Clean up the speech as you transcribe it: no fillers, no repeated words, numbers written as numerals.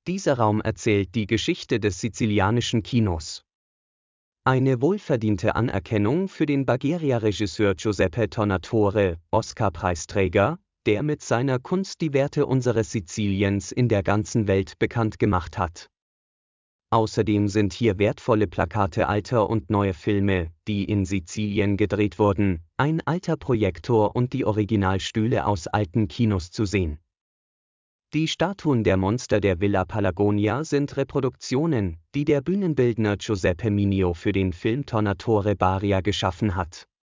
Dieser Raum erzählt die Geschichte des sizilianischen Kinos. Eine wohlverdiente Anerkennung für den Bagheria-Regisseur Giuseppe Tornatore, Oscar-Preisträger, der mit seiner Kunst die Werte unseres Siziliens in der ganzen Welt bekannt gemacht hat. Außerdem sind hier wertvolle Plakate alter und neuer Filme, die in Sizilien gedreht wurden, ein alter Projektor und die Originalstühle aus alten Kinos zu sehen. Die Statuen der Monster der Villa Palagonia sind Reproduktionen, die der Bühnenbildner Giuseppe Mineo für den Film Tornatore Barria geschaffen hat.